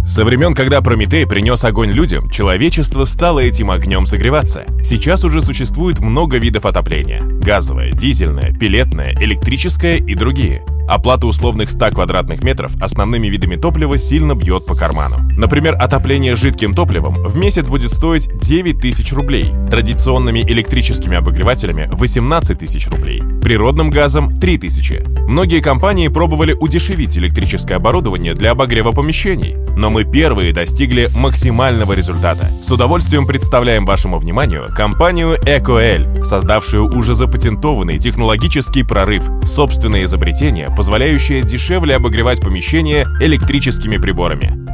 Со времен, когда Прометей принес огонь людям, человечество стало этим огнем согреваться. Сейчас уже существует много видов отопления: газовое, дизельное, пеллетное, электрическое и другие. Оплата условных 100 квадратных метров основными видами топлива сильно бьет по карману. Например, отопление жидким топливом в месяц будет стоить 9 тысяч рублей, традиционными электрическими обогревателями 18 тысяч рублей, природным газом 3 тысячи. Многие компании пробовали удешевить электрическое оборудование для обогрева помещений, но мы первые достигли максимального результата. С удовольствием представляем вашему вниманию компанию Экоэль, создавшую уже запатентованный технологический прорыв, собственное изобретение, позволяющее дешевле обогревать помещение электрическими приборами.